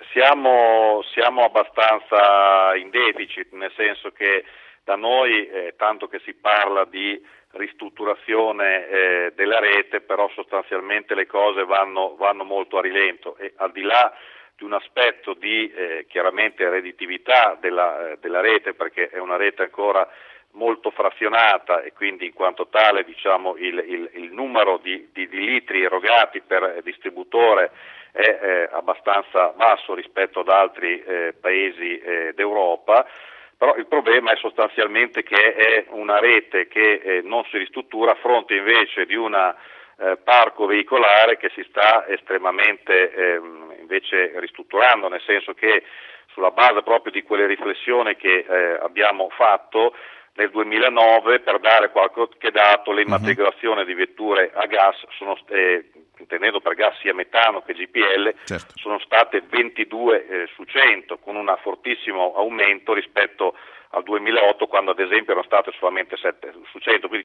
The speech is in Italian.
siamo abbastanza in deficit, nel senso che da noi, tanto che si parla di ristrutturazione della rete, però sostanzialmente le cose vanno molto a rilento e al di là di un aspetto di chiaramente redditività della rete, perché è una rete ancora molto frazionata e quindi in quanto tale diciamo il numero di litri erogati per distributore è abbastanza basso rispetto ad altri paesi d'Europa, però il problema è sostanzialmente che è una rete che non si ristruttura a fronte invece di una parco veicolare che si sta estremamente invece ristrutturando, nel senso che sulla base proprio di quelle riflessioni che abbiamo fatto nel 2009, per dare qualche dato, le immatricolazioni di vetture a gas intendendo per gas sia metano che GPL, certo, sono state 22 su 100, con un fortissimo aumento rispetto al 2008, quando ad esempio erano state solamente 7 su 100, quindi